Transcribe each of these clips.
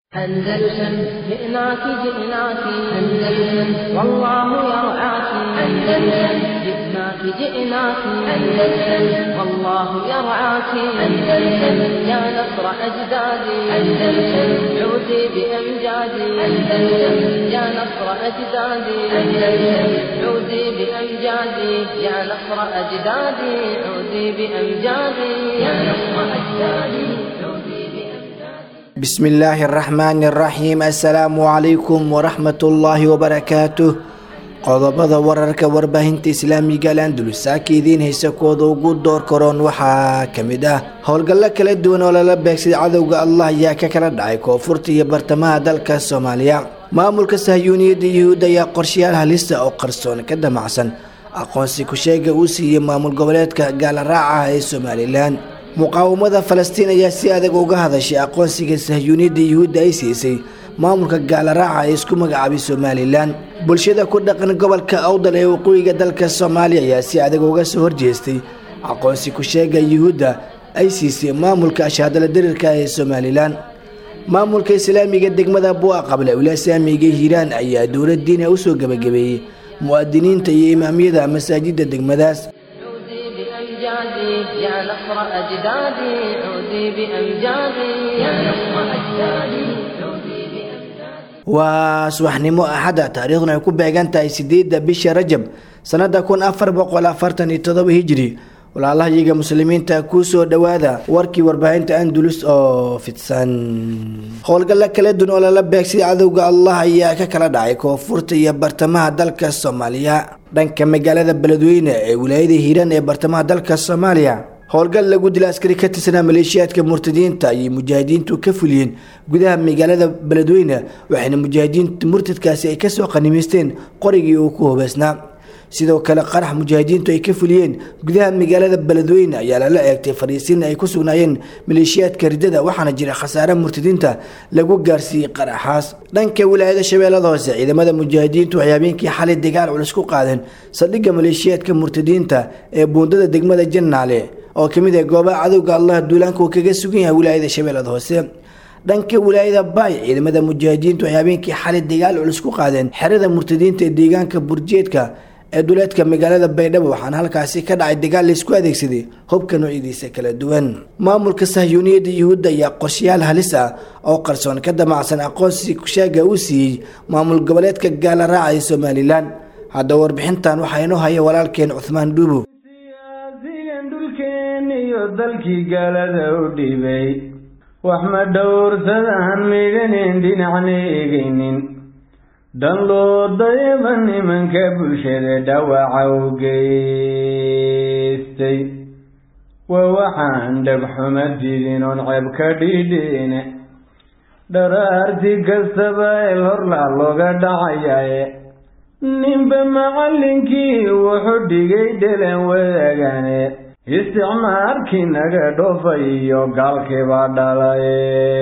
أندلسن جئناك جئناك أندلسن والله يرعاك أندلسن جئناك جئناك أندلسن والله يرعاك أندلسن يا نصر أجدادي أندلسن عودي بأمجادي أندلسن يا نصر أجدادي أندلسن عودي بأمجادي يا نصر أجدادي عودي بأمجادي يا نصر أجدادي بسم الله الرحمن الرحيم السلام عليكم ورحمة الله وبركاته qodobada wararka warbaahinta islaamiga Andalus saakiidin heesakooda ugu door koron waxa kamid ah howlgalo kala duwan oo la beegsaday cadawga Allah ayaa ka kala dhacay koonfurta iyo bartamaha dalka Soomaaliya maamulka Sahyuuniyadda Yuhuudda ayaa qorshayaal halis ah oo qarsoon ka damacsan aqoonsi ku sheega uu siiyay maamul goboleedka Gaalraaca ee Soomaaliland muqaawamada Falastiin ayaa si adag uga hadashay aqoonsiga Sahyuuniyadda Yuhuudda ay siisay maamulka Gaalraaca ee isku magacaabay Soomaaliland bulshada ku dhaqan gobolka Awdal ee waqooyiga dalka Soomaaliya ayaa si adag uga soo horjeestay aqoonsi ku sheega Yuhuudda ay siisay maamulka ashhadala dirirka ee Soomaaliland maamulka islaamiga degmada Buuqa qabla Islaamiga Hiiraan ayaa dowladdiina u soo gabagabeeyay muwaadiniinta iyo imaamyada masaajidda degmadaas يا نصر أجدادي عودي بأمجادي يا نصر أجدادي عودي بأمجادي وسبحنمو أحد تاريخنا يكون بيغانتا 8 بشهر رجب سنة 1447 هجري ولا الله يجا مسلمين تاكوسو دوادا وركي warbaahinta Andalus oo fidsan howlgalo kala duwan oo la beegsaday cadawga Allah ayaa ka kala dhacay koonfurta iyo bartamaha dalka Soomaaliya dhanka magaalada Beledweyne ee wilaayada Hiiraan ee bartamaha dalka Soomaaliya howlgal lagu dilay askari ka tirsan maleeshiyaadka murtadiinta iyo mujaahidiintu ka fuliyeen gudaha magaalada Beledweyne waxayna mujaahidiintu murtadkaasi ay ka soo qanimaysteen qorigii uu ku hubeysnaa sidoo kale qarax mujaahidiintu ay ka fuliyeen gudaha magaalada Beledweyne ayaa la eegtay fariisiin ay ku sugnaayeen maleeshiyaadka ridada waxaana jira khasaare murtadiinta lagu gaarsiiyay qaraxaas dhanka wilaayada Shabeellada Hoose ciidamada mujaahidiintu waxay habeenkii xalay dagaal culus ku qaadeen saldhigga maleeshiyaadka murtadiinta ee buundada degmada Jannaale oo kamid ah goobaha cadawga Allah duulaanka uu kaga sugan yahay wilaayada Shabeellada Hoose dhanka wilaayada Baay ciidamada mujaahidiintu waxay habeenkii xalay dagaal culus ku qaadeen xerada murtadiinta ee deegaanka Burjeedka ee duleedka magaalada Baydhabo waxaan halkaasi ka dhacay dagaal la isku adeegsaday hubka noocyadiisa kala duwan maamulka Sahyuuniyadda Yuhuudda ayaa qorshayaal halis ah oo qarsoon ka damacsan aqoonsi ku sheega uu siiyay maamul goboleedka Gaalraaca ee Soomaaliland hadda warbixintan waxa inoo haya walaalkeen Uthman Duubo siyaasigan dhulkeen iyo dalkii gaalada u dhibay wax ma dhowrsadaan midanin dhinacna eegaynin dan loo dayaba nimanka bulshada dhaawaca u geystay waa waxaan dhagxuma didin oon ceeb ka dhidhin dharaarti kastaba el horlaa looga dhacayae ninba macallinkii wuxuu dhigay dhalan wadaagane isticmaarkii naga dhoofay iyo gaalkiibaa dhalaye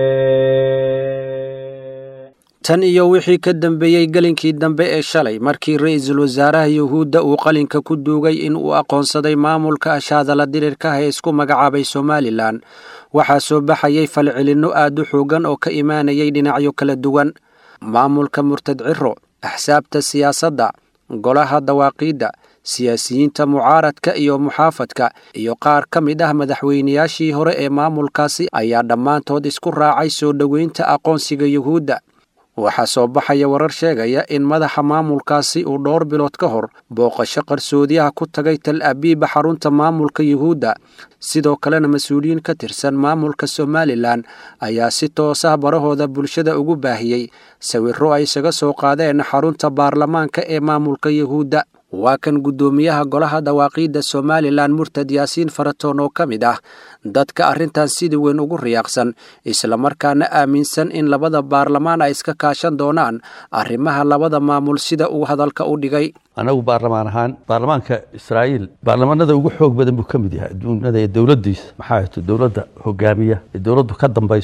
tan iyo wixii ka dambeeyay galinkii dambe ee shalay markii ra'iisul wasaaraha Yuhuudda uu qalinka ku duugay in uu aqoonsaday maamulka ashhadala dirirka ee isku magacaabay Somaliland waxa soo baxayay falcelinno aad u xoogan oo ka imaanayay dhinacyo kala duwan maamulka murtad Ciro axsaabta siyaasadda golaha dawaaqiida siyaasiyiinta mucaaradka iyo muxaafadka iyo qaar ka mid ah madaxweynayaashii hore ee maamulkaasi ayaa dhammaantood isku raacay soo dhaweynta aqoonsiga Yuhuudda waxaa soo baxaya warar sheegaya in madaxa maamulkaasi uu dhowr bilood ka hor booqasho qarsoodiyaha ku tagay Tel Aviv xarunta maamulka Yuhuudda sidoo kalena mas'uuliyiin ka tirsan maamulka Somaliland ayaa si toos ah barahooda bulshada ugu baahiyay sawirro ay isaga soo qaadeen xarunta baarlamaanka ee maamulka Yuhuudda waa kan gudoomiyaha golaha dawaaqiida Somaliland Murtad Yaasiin Faratoon oo kamid ah dadka arrintan sidii weyn ugu riyaaqsan isla markaana aaminsan in labada baarlamaan ay iska kaashan doonaan arrimaha labada maamul sida uu hadalka u dhigay anagu baarlamaan ahaan baarlamaanka Israa'iil baarlamaanada ugu xoog badan buu kamid yahay adduunada ee dawladdiisa maxaa ahto dawladda hogaamiya ee dawladdu ka dambayso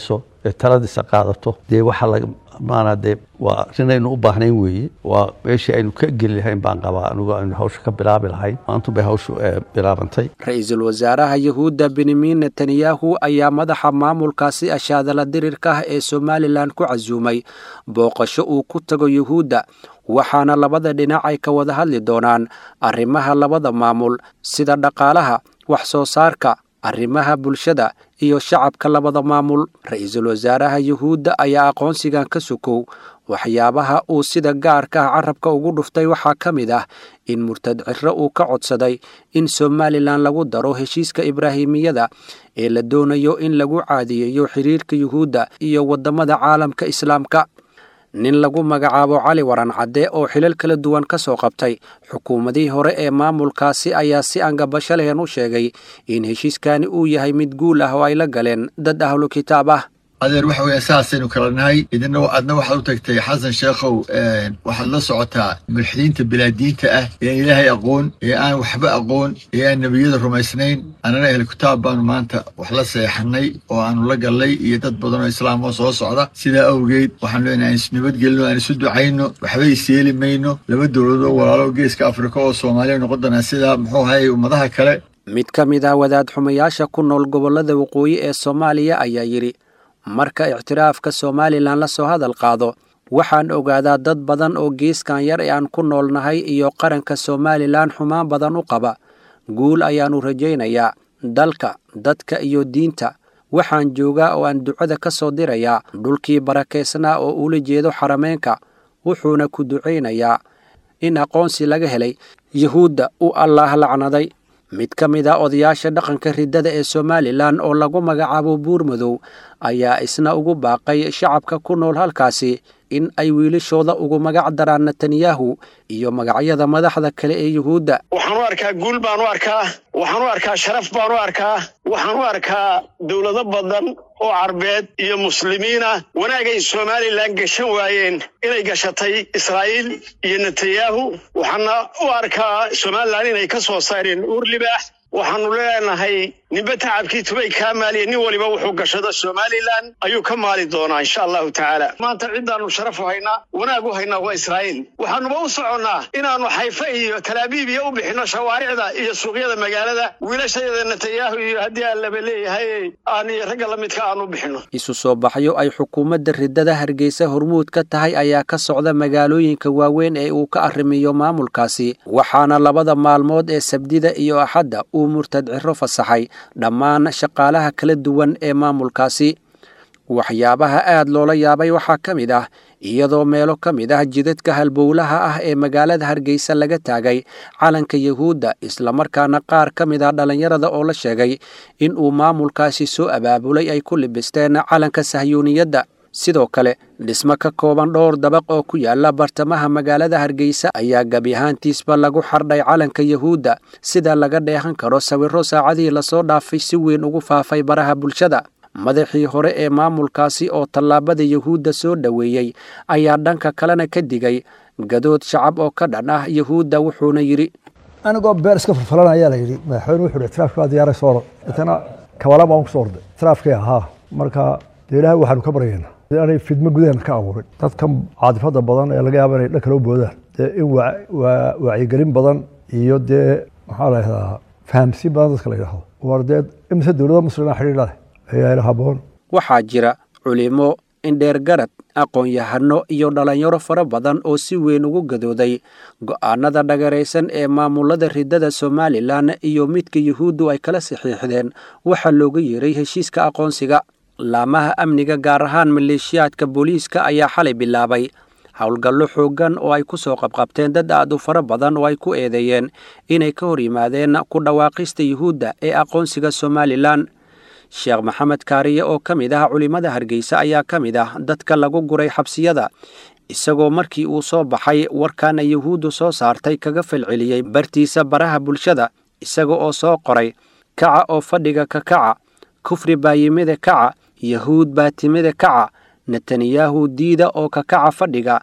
taladiisa qaadato dee waxa laga maana dee waa inaynu u baahnayn weeye waa meeshii aynu ka geli lahayn baan qabaa anigu aynu hawsha ka bilaabi lahayn maanta bay hawshu bilaabantay ra-iisul wasaaraha yahuudda benyamin netanyahu ayaa madaxa maamulkaasi ashaadala dirirka ah ee somalilan ku casuumay booqasho uu ku tago yahuudda waxaana labada dhinac ay ka wada hadli doonaan arrimaha labada maamul sida dhaqaalaha wax soo saarka arrimaha bulshada iyo shacabka labada maamul ra-iisul wasaaraha yahuudda ayaa aqoonsigan ka sokow waxyaabaha uu sida gaarka ah carabka ugu dhuftay waxaa ka mid ah in murtad ciro uu ka codsaday in somalilan lagu daro heshiiska ibraahimiyada ee la doonayo in lagu caadiyeeyo xiriirka yuhuudda iyo waddamada caalamka islaamka nin lagu magacaabo cali waran cadde oo xilal kala duwan ka soo qabtay xukuumadii hore ee maamulkaasi ayaa si angabasho lehen u sheegay in heshiiskani uu yahay mid guul ah oo ay la galeen dad ahlu kitaab ah adeer waxa weeye saasaynu kala nahay idina adna waxaad u tagtay xasan sheekhow waxaad la socotaa mulxidiinta bilaadiinta ah ee ilaahay aqoon ee aan waxba aqoon ee aan nebiyada rumaysnayn annana ehlu kitaab baanu maanta wax la seexanay oo aanu la gallay iyo dad badan oo islaam oo soo socda sidaa awgeed waxaanu leenahay aan isnabadgelino aan isu ducayno waxba isyeeli mayno laba dowladood oo walaalo geeska afrika oo soomaaliya noqon doonaa sida muxuu hayay ummadaha kale mid ka mid ah wadaad xumayaasha ku nool gobollada waqooyi ee soomaaliya ayaa yidhi marka ictiraafka somalilan la soo hadal qaado waxaan ogaadaa dad badan oo geeskan yar ee aan ku noolnahay iyo qaranka somalilan xumaan badan u qaba guul ayaannu rajaynayaa dalka dadka iyo diinta waxaan joogaa oo aan ducada ka soo dirayaa dhulkii barakaysnaa oo ula jeedo xarameenka wuxuuna ku ducaynayaa in aqoonsi laga helay yahuudda uu allaah lacnaday mid ka mid a odayaasha dhaqanka riddada ee somalilan oo lagu magacaabo buurmadow ayaa isna ugu baaqay shacabka ku nool halkaasi in ay wiilashooda ugu magac daraan netanyahu iyo magacyada madaxda kale ee yuhuudda waxaan u arkaa guul baan u arkaa waxaan u arkaa sharaf baan u arkaa waxaan u arkaa dowlado badan oo carbeed iyo muslimiina wanaagay somalilan gashan waayeen inay gashatay israa'iil iyo netanyahu waxaana u arkaa somalilan inay ka soo saareen uur libaax waxaanu leenahay ninba tacabkii tubay kaa maaliya nin waliba wuxuu gashado somalilan ayuu ka maali doonaa insha allahu tacaala maanta ciddaannu sharaf u haynaa wanaag u haynaa waa israa'iil waxaanuba u soconnaa inaannu xayfa iyo talaabiib iyo u bixinno shawaaricda iyo suuqyada magaalada wiilashayada netanyahu iyo haddii aan laba leeyahay aan iyo ragga la midka aanu bixinno isu soo baxyo ay xukuumadda riddada hargeysa hormuud ka tahay ayaa ka socda magaalooyinka waaweyn ee uu ka arrimiyo maamulkaasi waxaana labada maalmood ee sabdida iyo axadda uu murtad ciro fasaxay dhammaan shaqaalaha kala duwan ee maamulkaasi waxyaabaha aad loola yaabay waxaa ka mid ah iyadoo meelo ka mid ah jidadka halbowlaha ah ee magaalada hargeysa laga taagay calanka yahuudda islamarkaana qaar ka mid ah dhallinyarada oo la sheegay in uu maamulkaasi soo abaabulay ay ku libisteen calanka sahyuuniyadda sidoo kale dhismo ka kooban dhowr dabaq oo ku yaala bartamaha magaalada hargeysa ayaa gebi ahaantiisba lagu xardhay calanka yahuudda sida laga dheehan karo sawirro saacadihii lasoo dhaafay si weyn ugu faafay baraha bulshada madaxii hore ee maamulkaasi oo tallaabada yahuudda soo dhoweeyey ayaa dhanka kalena ka digay gadood shacab oo ka dhan ah yahuudda wuxuuna yidhi anigoo beer iska farfalan ayaa la yidhi madaxweyne wuxuu yidhi itiraafkii waa diyaaray soo orod intana kabala baan ku soo orday itiraafkii ahaa marka dee ilaahay waxaanu ka baryaynaa aanay fidmo gudaheena ka abuurin dadkan caadifada badan ee laga yaaba inay dhan kale u boodaan dee in wacyigelin badan iyo dee maxaa la yidhahdaa fahamsiin badan dadka la yidhahdo war dee imise dowlada muslima xidhiir la leh ayaa ila haboon waxaa jira culimo indheergarad aqoon-yahano iyo dhallinyaro fara badan oo si weyn ugu gadooday go'aanada dhagaraysan ee maamulada riddada somalilan iyo midka yuhuuddu ay kala saxiixdeen waxaa looga yeeray heshiiska aqoonsiga laamaha amniga gaar ahaan maleeshiyaadka booliiska ayaa xalay bilaabay howlgallo xooggan oo ay ku soo qabqabteen dad aad u fara badan oo ay ku eedeeyeen inay ka hor yimaadeen ku dhawaaqista yuhuudda ee aqoonsiga somalilan sheekh maxamed kaariye oo ka mid ah culimmada hargeysa ayaa ka mid ah dadka lagu guray xabsiyada isagoo markii uu soo baxay warkaana yuhuuddu soo saartay kaga falceliyey bartiisa baraha bulshada isaga oo soo qoray kaca oo fadhiga ka kaca kufri baa yimida kaca yahuud baa timida kaca netanyahu diida oo ka kaca fadhiga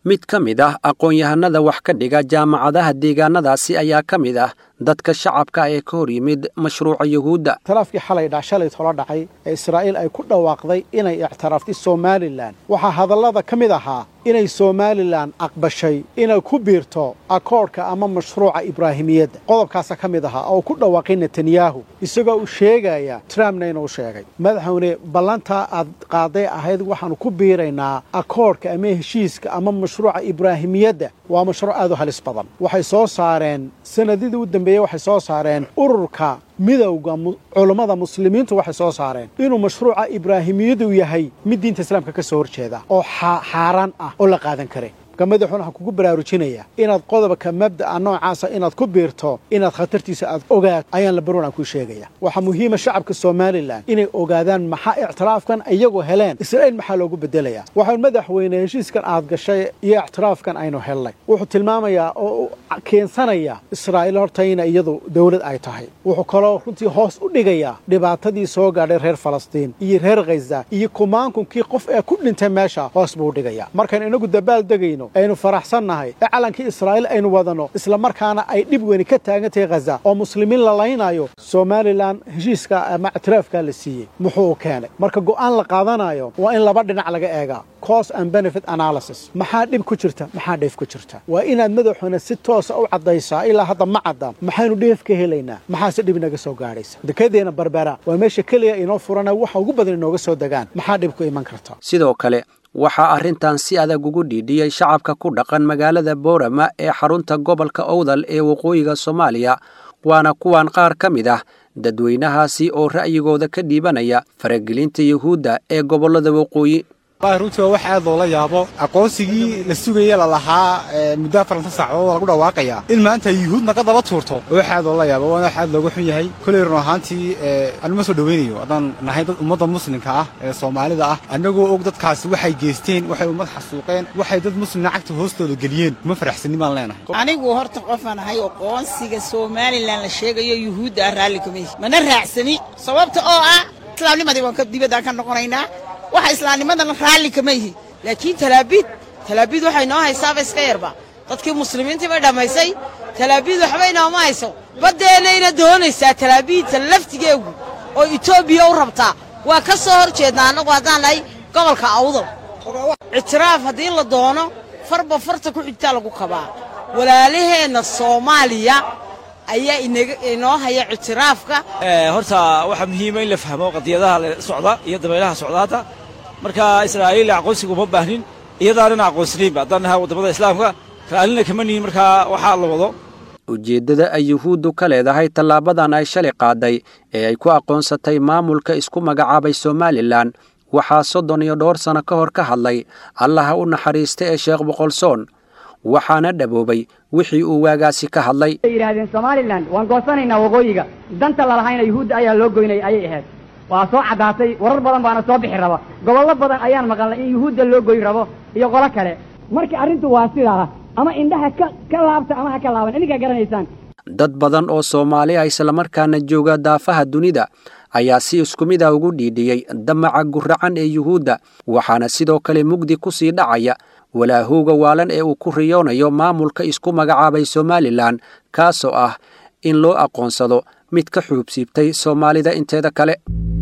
mid ka mid ah aqoon-yahanada wax ka dhiga jaamacadaha deegaanadaasi ayaa ka mid ah dadka shacabka ee ka hor yimid mashruuca yuhuudda. Taraafkii xalay shalay tolo dhacay ee Israa'iil ay ku dhawaaqday inay ictiraaftay Somaliland waxa hadallada ka mid ahaa inay Somaliland aqbashay inay ku biirto akoorka ama mashruuca Ibraahimiyadda. qodobkaas ka mid ahaa oo ku dhawaaqay Netanyahu isagoo u sheegaya Trumpna inuu sheegay madaxweyne ballanta aad qaaday ahayd waxaan ku biiraynaa akoorka ama heshiiska ama mashruuca Ibraahimiyadda waa mashruuc aad u halis badan. waxay soo saareen sanadidii u dambeeyay waxay soo saareen ururka midowga culimada muslimiintu waxay soo saareen inuu mashruuca Ibraahimiyaddu yahay mid diinta islaamka ka soo horjeeda oo xaaraan ah oo la qaadan kare. madaxweyne waxa kugu baraarujinaya inaad qodobka mabda'a noocaasa inaad ku biirto inaad khatartiisa aad ogaad ayaan la baroon ku sheegaya. waxa muhiim ah shacabka Somaliland inay ogaadaan maxaa ictiraafkan iyagu heleen Israa'iil maxaa loogu bedelayaa. waxa madaxweyne heshiiskan aad gashay iyo ictiraafkan aynu helnay wuxuu tilmaamayaa oo keensanaya Israa'iil horta inay iyadu dawlad ay tahay. wuxuu kaloo runtii hoos u dhigayaa dhibaatadii soo gaadhay reer Falastiin iyo reer Gaza iyo kumaankii qof ee ku dhintay meesha hoos buu dhigayaa. markaan inagu dabaal degayno aynu faraxsannahay calankii Israa'iil aynu wadano isla markaana ay dib weyn ka taagantay Gaza oo muslimiin la laynayo Somaliland heshiiska ama ictiraafka la siiyay muxuu keenay. marka go'aan la qaadanayo waa in laba dhinac laga eega cost and benefit analysis. maxaa dhib ku jirta maxaa dheef ku jirta waa inaad madaxweyne si toos ah u cadaysaa ilaa hadda ma cadda maxaynu dheef ka helaynaa maxaa si dhib naga soo gaaraysa. dekedeena Berbera waa meesha kaliya inoo furana waxa ugu badan inooga soo dagaan maxaa dhib ku iman karta. sidoo kale waxaa arrintan si adag ugu dhiidhiyay shacabka ku dhaqan magaalada Boorama ee xarunta gobolka Awdal ee waqooyiga Soomaaliya waana kuwan qaar ka mid ah dadweynahaasi oo ra'yigooda ka dhiibanaya faragelinta yuhuudda ee gobolada waqooyi. runtii waa wax aad loola yaabo aqoonsigii la sugayay la lahaa muddo 4 saacadood lagu dhawaaqaya in maanta yuhuudna ka daba tuurto wax aad loola yaabo waana wax aad loogu xun yahay kulay run ahaantii anuma soo dhaweynayo adaan nahay dad ummadda muslimka ah ee Soomaalida ah anagoo og dadkaasi waxay geysteen waxay ummad xasuuqeen waxay dad muslimna cagta hoostooda galiyeen ma faraxsanin baan leenahay. anigu horta qofaan ahay aqoonsiga Somaliland la sheegayo yuhuudda raalli kamay mana raacsani sababta oo ah islaamnimadii waan ka dibadda ka noqonaynaa waxa islaamnimadan raalli kamay laakiin talaabid waxay noo haysaa iska yarba dadkii muslimiintii bay dhamaysay talaabid waxba inoo ma hayso badeena ina doonaysaa talaabid laftigeegu oo Itoobiya u rabtaa waa ka soo horjeednaa anagu hadaan nahay gobolka Awdal. ictiraaf hadii la doono farba farta ku xigta lagu qabaa walaalaheena Soomaaliya ayaa inoo haya ictiraafka. horta waxa muhiim ah in la fahmo qadiyadaha la socda iyo dabaylaha socdaata marka Israa'iil aqoonsigu ma baahnin iyadaana aqoonsanayn baadanaha wadamada islaamka raalina kama nihin marka waxa la wado. ujeedada ay yuhuuddu ka leedahay tallaabadan ay shalay qaaday ee ay ku aqoonsatay maamulka isku magacaabay Somaliland waxaa 32 sano ka hor ka hadlay Allah u naxariistay ee Sheekh Boqolsoon waxaana dhaboobay wixii uu waagaasi ka hadlay. yiraahdeen Somaliland waan goosanaynaa waqooyiga danta la lahayn yuhuud ayaa loo goynay ayay ahayd waa soo cadaatay warar badan baana soo bixi raba gobollo badan ayaan maqalnay in yuhuudda loo goyn rabo iyo qolo kale markii arrintu waa sidaa ama indhaha ka laabta ama ha ka laaban iniga garanaysaan. dad badan oo Soomaali ah isla markaana jooga daafaha dunida ayaa si isku mid ah ugu dhiidhiyay damaca guracan ee yuhuudda waxaana sidoo kale mugdi ku sii dhacaya walaahowga waalan ee uu ku riyoonayo maamulka isku magacaabay Somaliland kaasoo ah in loo aqoonsado mid ka xuubsiibtay Soomaalida inteeda kale.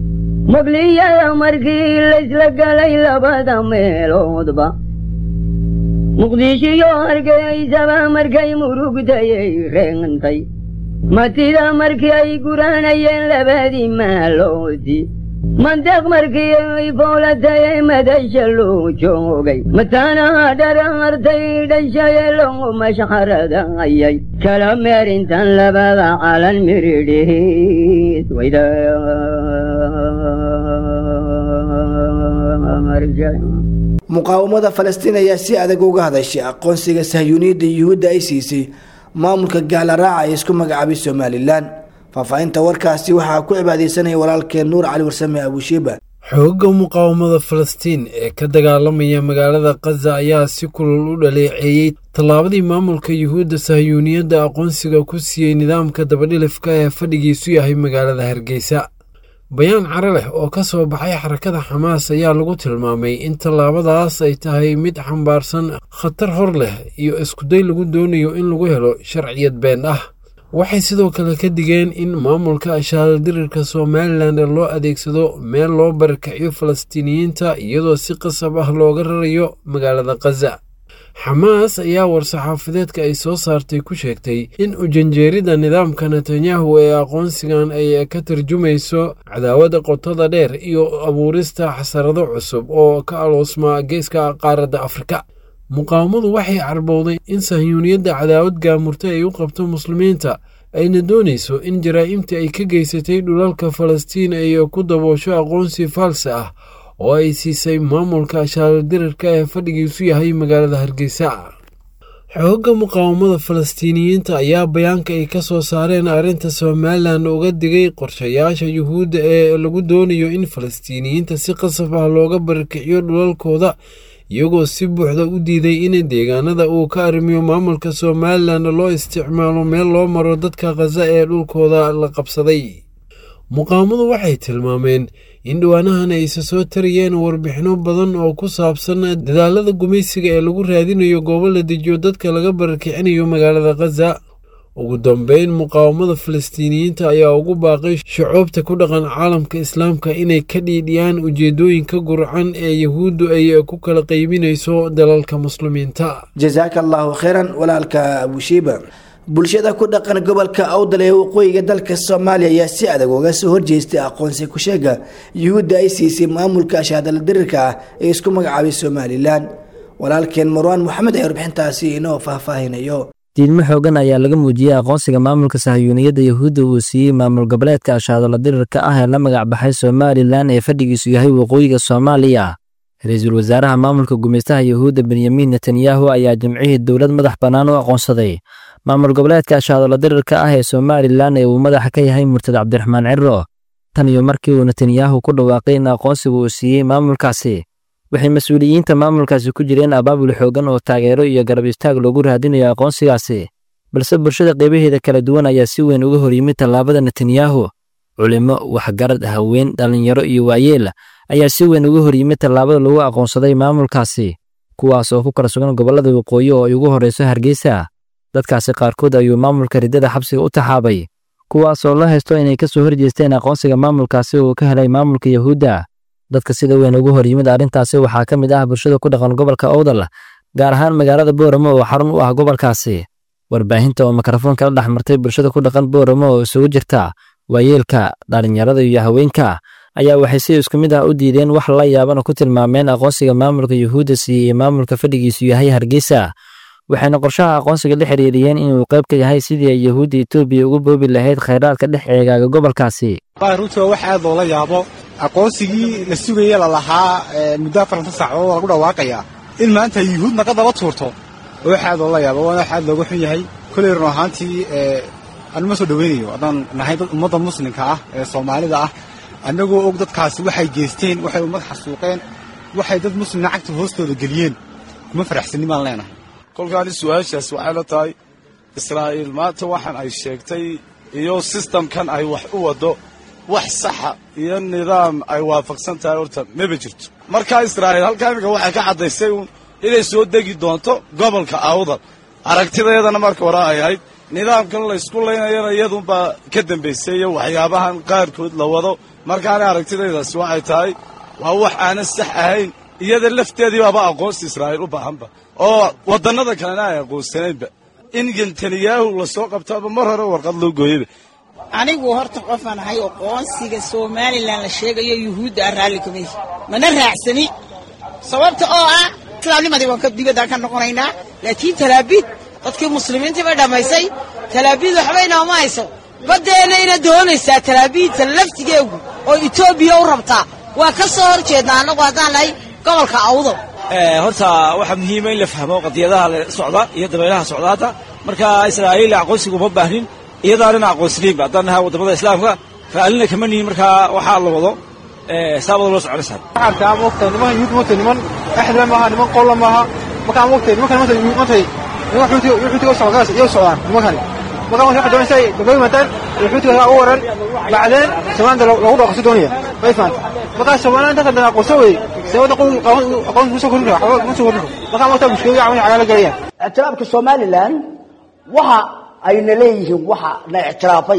muqliyada markii la isla galay labada meeloodba muqdisho iyo Hargeysa markay murugtay reentay matida markii ay guranayeen labadii maaloodi mandaq markii ay boolatay madasha loo joogay matana dharartay dhashay loo mashxarada ayay kala meerintan labada calan miridhiis wayda muqaawamada Falastiin ayaa si adag uga hadashay aqoonsiga sahyuuniyadda yuhuudda ay siisay maamulka gaala raaca ee isku magacaabay Somaliland. faafahinta warkaasi waxaa ku cibaadeysanaya walaalkeen Nuur Cali Warsame Abushiba. xoogga muqaawamada Falastiin ee ka dagaalamaya magaalada Gaza ayaa si kulul u dhaleeceeyay tallaabadii maamulka yuhuudda sahyuuniyadda aqoonsiga ku siiyay nidaamka dabadhilifka ee fadhigiisu yahay magaalada Hargeysa. bayaan cara leh oo ka soo baxay xarakada Xamaas ayaa lagu tilmaamay in tallaabadaas ay tahay mid xambaarsan khatar hor leh iyo iskuday lagu doonayo in lagu helo sharciyad been ah. waxay sidoo kale ka digeen in maamulka ashaaladirirka somalilan loo adeegsado meel loo barakiciyo falastiiniyiinta iyadoo si qasab ah looga rarayo magaalada khaza. xamaas ayaa war-saxaafadeedka ay soo saartay ku sheegtay in ujanjeerida nidaamka netanyahu ee aqoonsigan ay ka tarjumayso cadaawada qotada dheer iyo abuurista xasarado cusub oo ka aloosma geeska qaaradda afrika. muqaawamadu waxay carbowday in sahyuuniyadda cadaawad gaamurta ay u qabto muslimiinta ayna doonayso in jaraa'imtii ay ka geysatay dhulalka falastiin ay ku daboosho aqoonsi faalsi ah oo ay siisay maamulka ashaaladirirka ee fadhigiisu yahay magaalada hargeysa. xoogga muqaawamada falastiiniyiinta ayaa bayaanka ay ka soo saareen arrinta somalilan uga digay qorshayaasha yuhuudda ee lagu doonayo in falastiiniyiinta si qasab ah looga barakiciyo dhulalkooda, iyagoo si buuxda u diiday in deegaanada uu ka arrimiyo maamulka somalilan loo isticmaalo meel loo maro dadka khaza ee dhulkooda la qabsaday. muqaawamadu waxay tilmaameen in dhowaanahan ay isa soo tariyeen warbixino badan oo ku saabsan dadaalada gumaysiga ee lagu raadinayo goobo la dejiyo dadka laga barakicinayo magaalada khaza. ugu dambeyn muqaawamada falastiiniyiinta ayaa ugu baaqay shucuubta ku dhaqan caalamka islaamka inay ka dhiidhiyaan ujeedooyinka gurcan ee yahuuddu ay ku kala qaybinayso dalalka muslimiinta. jazaaka allahu khayran walaalka abushiiba. bulshada ku dhaqan gobolka awdal ee waqooyiga dalka soomaaliya ayaa si adag uga soo horjeestay aqoonsi ku sheega yuhuudda ay siisay maamulka ashaaladirirka ah ee isku magacaabay somalilan. walaalkeen marwaan maxamed ayaa warbixintaasi inoo faahfaahinayo. diidmo xoogan ayaa laga muujiyey aqoonsiga maamulka sahyuuniyadda yahuudda uu siiyey maamul goboleedka ashaaladirirka ah ee la magac baxay somalilan ee fadhigiisu yahay waqooyiga soomaaliya. ra-iisul wasaaraha maamulka gumeystaha yahuudda benyamin netanyahu ayaa jimcihii dowlad madax bannaan u aqoonsaday maamul goboleedka ashaaladirirka ah ee somalilan ee uu madaxa ka yahay murtad cabdiraxmaan ciro. tan iyo markii uu netanyahu ku dhawaaqay in aqoonsiga uu siiyey maamulkaasi, waxay mas-uuliyiinta maamulkaasi ku jireen abaabul xoogan oo taageero iyo garab istaag loogu raadinayo aqoonsigaasi, balse bulshada qeybaheeda kala duwan ayaa si weyn uga horyimid tallaabada netanyahu. culimo, waxgarad, haween, dhallinyaro iyo waayeel ayaa si weyn uga horyimid tallaabada lagu aqoonsaday maamulkaasi, kuwaas oo ku kala sugan gobollada waqooyi oo ay ugu horreyso hargeysa. dadkaasi qaarkood ayuu maamulka riddada xabsiga u taxaabay, kuwaas oo la haysto inay ka soo horjeesteen aqoonsiga maamulkaasi uu ka helay maamulka yahuudda. dadka sida weyn ugu horyimid arrintaasi waxaa ka mid ah bulshada ku dhaqan gobolka awdal, gaar ahaan magaalada booramo oo xarun u ah gobolkaasi. warbaahinta oo mikrafoon kala dhex martay bulshada ku dhaqan booramo oo isugu jirta waayeelka, dhallinyarada iyo haweenka ayaa waxay si isku mid ah u diideen wax la yaabana ku tilmaameen aqoonsiga maamulka yuhuudda siiyey maamulka fadhigiisu yahay hargeysa. waxayna qorshaha aqoonsiga la xiriiriyeen inuu qayb ka yahay sidii ay yahuudda Itoobiya ugu boobi lahayd kheyraadka dhex eegaaga gobolkaasi. ruuto waxa aad loola yaabo aqoonsigii la sugayay la lahaa muddo 4 saacadood lagu dhawaaqaya in maanta yuhuud naga daba tuurto. waxa aad loola yaabo waana waxa aad looga xun yahay kulay run ahaantii aan ma soo dhaweynayo adaan nahay dad ummadda muslimka ah ee Soomaalida ah annagoo og dadkaasi waxay geysteen waxay ummad xasuuqeen waxay dad muslim lacagta hoostooda geliyeen kuma faraxsanin baan leenahay. kolkaani su'aashaas waxay la tahay Israa'iil maanta waxaan ay sheegtay iyo systemkan ay wax u wado wax saxa iyo nidaam ay waafaqsan tahay horta ma jirto. marka Israa'iil halka imiga waxay ka cadaysay inay soo degi doonto gobolka Awdal. aragtideedana marka hore ay ahayd nidaamkan la isku leynayana iyadunba ka dambeysay waxyaabahan qaarkood la wado. markaana aragtideedaasi waxay tahay waa wax aan sax ahayn iyada lafteedii baaba aqoonsi Israa'iil u baahanba oo wadannada kalena ay aqoonsanayba in Netanyahu la soo qabtaba mar hore warqad loo gooyay. anigu horta qofan ahay aqoonsiga Somaliland la sheegayo yuhuudda raalli kamay mana raacsani sababta oo ah islaamnimadii waan ka dibadda ka noqonaynaa laakiin talaabid dadkii muslimiinta bay dhamaysay talaabid waxbayna ma hayso badeena ina doonaysaa talaabidta laftigeegu oo Itoobiya u rabtaa waa ka soo horjeednaa anagu hadaan lahay gobolka Awdal. horta waxa muhiim ah in la fahmo qadiyadaha la socda iyo dabaylaha socdaata. marka Israa'iil aqoonsigu ma baahnin iyadaana aqoonsiin baadanaha wadamada islaamka raalina kama nihin. marka waxa la wado saabado loo soconaysaa waxaan ka waqti niman yuhuud waqti niman ahla maaha niman qol maaha marka waqti yuhuud oo socdaas iyo socdaan niman marka waxa doonayay dabay mataan yuhuud oo waran بعدين سواء لو قصدونيه ما يفهم بقى سواء انت قد قصوي سوى قوم مسكون مسكون بقى وقت مشكلة عمل على الجريان اعترافك سوماليلاند waxa ayna leeyihiin waxa la ictiraafay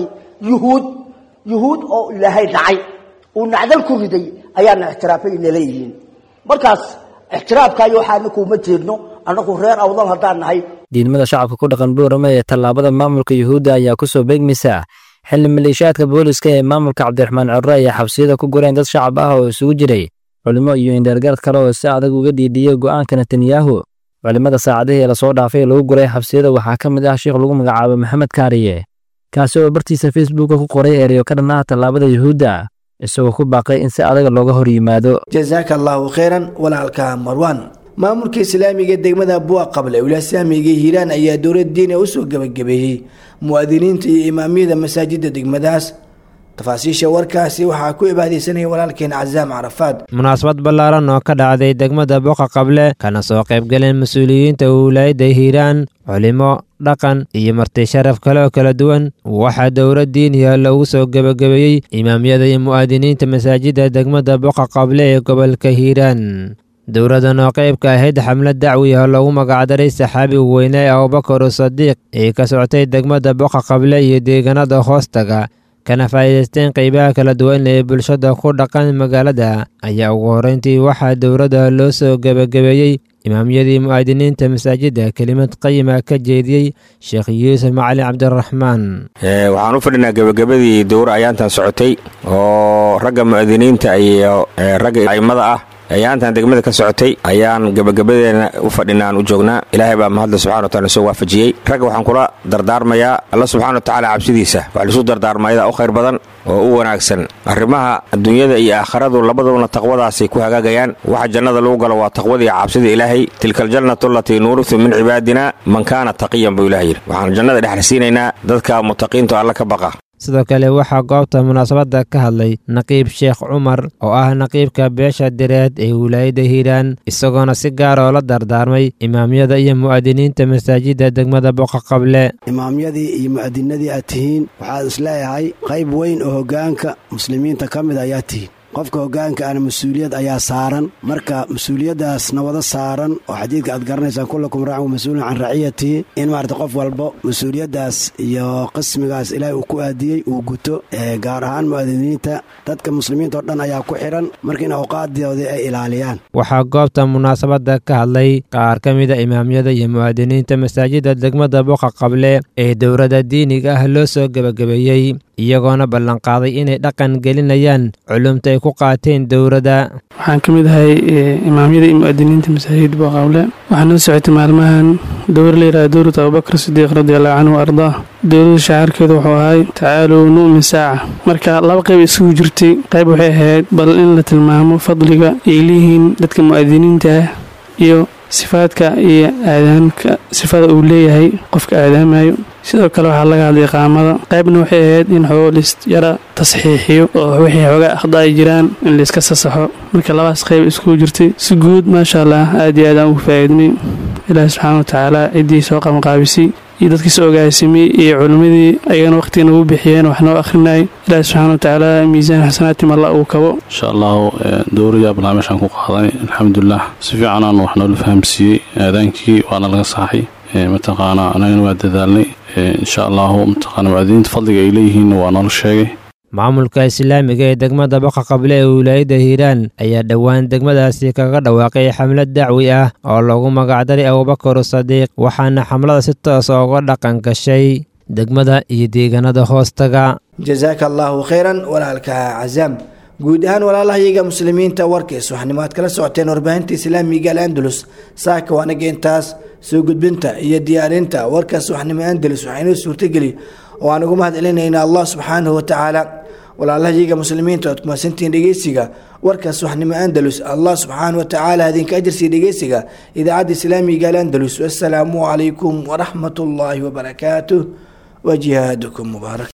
yuhuud oo ilaahay dhacay oo nacdal ku riday ayaa la ictiraafay inay leeyihiin markaas ictiraafkaayo waxaanu kuma jeedno anagu reer awdal hadaan nahay diidmada shacabka ku dhaqan Boorama ee tallaabada maamulka Yuhuudda ayaa ku soo beegmaysa xilli maleeshiyaadka booliska ee maamulka Cabdiraxmaan Cirre ay xabsiyada ku gureen dad shacab ah oo isugu jiray culimo iyo indheergarad kale oo si adag uga diidiyay go'aanka Netanyahu culimada saacadihii la soo dhaafay lagu guray xabsiyada waxaa ka mid ah sheekh lagu magacaabo Maxamed Kaariye kaasi oo bartiisa Facebook ku qoray ereyo ka dhanaa tallaabada Yuhuudda isagoo ku baaqay in si adag looga hor yimaado jazakallahu khairan walaalka Marwan maamulka islaamiga degmada Buuqa Qable wilaasamiga Hiiraan ayaa dowlad diin u soo gabagabeeyay muwaadiniinta iyo imaamiyada masaajidda degmadaas tafaasiisha warkaasi waxaa ku ibaadeysanay walaalkeen Cazaam Carafaad munaasabad ballaaran oo ka dhacday degmada Buuqa Qable kana soo qayb galeen mas'uuliyiinta wilaayada Hiiraan culimo dhaqan iyo marti sharaf kale oo kala duwan waxa dowlad diiniya lagu soo gabagabeeyay imaamiyada iyo muwaadiniinta masaajidda degmada Buuqa Qable ee gobolka Hiiraan dowladan oo qayb ka ahayd xamlad dacwi ah lagu magacdaray saxaabi weyne Abubakar Sadiiq ee ka socotay degmada Buuqa Qable iyo deegaanada hoostaga kana faa'iideysteen qaybaha kala duwan ee bulshada ku dhaqan magaalada ayaa ugu horeyntii waxaa dowladda loo soo gabagabeeyey imaamiyadii muwaadiniinta masaajidda kelimad qayima ka jeediyey sheekh yuusuf macalin cabdiraxmaan waxaan u fadhinaa gabagabadii dowra ayaantan socotay oo ragga muwaadiniinta iyo ragga aimada ah ayaantan degmada ka socotay ayaan gabagabadeena u fadhinaan u joognaa ilaahay baa mahad subhanahu wa ta'ala soo waafajiyay ragga waxaan kula dardaarmayaa Allah subhanahu wa ta'ala cabsidiisa waxa la soo dardaarmayda u khayr badan oo u wanaagsan arrimaha adduunyada iyo aakhiradu labadaba taqwadaasi ku hagaagayaan waxa jannada lagu galo waa taqwada iyo cabsida ilaahay tilkal jannatu allati nurithu min ibadina man kana taqiyan bi ilaahi waxaan jannada dhaxalsiinaynaa dadka muttaqiinta Allah ka baqa sidoo kale waxaa goobta munaasabada ka hadlay naqiib sheekh Umar oo ah naqiibka beesha direed ee wilaayada Hiiraan isagoona si gaar ah la dardaarmay imaamiyada iyo muwaadiniinta masaajidda degmada Buuqa Qable imaamiyadii iyo muwaadiniinadii aad tihiin waxaad isleeyahay qayb weyn oo hoggaanka muslimiinta ka mid ayaa tihiin qofka hoggaanka ana mas'uuliyad ayaa saaran marka mas'uuliyadaasna wada saaran oo xadiidka aad garanaysaan kullakum raacun mas'uulun can raciyatihi in maarata qof walba mas'uuliyadaas iyo qismigaas ilaahay uu ku aadiyey uu guto gaar ahaan muwaadiniinta dadka muslimiinta oo dhan ayaa ku xiran marka in awqaadooda ay ilaaliyaan waxaa goobta munaasabada ka hadlay qaar ka mid ah imaamiyada iyo muwaadiniinta masaajidda degmada Buuqa Qable ee dowladda diiniga ah loo soo gabagabeeyey iyagoona ballan qaaday inay dhaqan gelinayaan culumta ay ku qaateen dowladda waxaan ka mid ahay imaamiyada iyo muwaadiniinta masaajidda Buuqa Qable waxaan la socotay maalmahan dowr leeyahay dowladda Abubakar Sadiiq radiyallahu anhu arda dowladda shacaarkeedu wuxuu ahay tacaalu nu'min saaca marka laba qayb isugu jirtay qayb waxay ahayd bal in la tilmaamo fadliga ay leeyihiin dadka muwaadiniinta ah iyo sifaadka iyo aadaanka sifada uu leeyahay qofka aadaamayo sidoo kale waxaa laga hadlay qaamada qaybna waxay ahayd in xoolis yara tasxiixiyo oo wixii xoga akhda ay jiraan in la iska sasaxo marka labaas qayb isku jirtay si guud maasha Allah aad iyo aad aan ugu faa'iidnay ilaahay subhanahu wa ta'ala cidii soo qabanqaabisay iyo dadkii soo ogaasimay iyo culimadii ayagana waqtiga ugu bixiyeen wax noo akhrinay ilaahay subhanahu wa ta'ala miisaan xasanaati ma la uu kabo insha Allah dowriga barnaamijkan ku qaadanay alxamdulillah si fiican aan wax noo fahamsiiyay aadaankii waana laga saxay mataqaana anagana waa dadaalnay insha Allah mataqaana muwaadiniinta fadliga ay leeyihiin waa noo sheegay maamulka islaamiga ee degmada Buuqa Qable ee wilaayada Hiiraan ayaa dhawaan degmadaasi kaga dhawaaqay xamlad dacwi ah oo lagu magacdaray Abubakar Sadiiq waxaana xamlada si toos ah uga dhaqan gashay degmada iyo deegaanada hoostaga jazakallahu khairan walaalka Cazaam guud ahaan walaalahayaga muslimiinta warkiis waxnimaad kala socoteen warbaahinta islaamiga Al-Andalus saaka wanaga intaas soo gudbinta iyo diyaarinta warkaas waxnimo Andalus waxaynu suurtageli oo aan ugu mahadcelinaynaa Allah subhanahu wa ta'ala walaalahayaga muslimiinta oo kuma santiin dhageysiga warkaas waxnimo Andalus Allah subhanahu wa ta'ala idinka ajirsi dhageysiga idaacada islaamiga Al-Andalus wassalamu alaykum wa rahmatullahi wa barakatuh wa jihadukum mubarak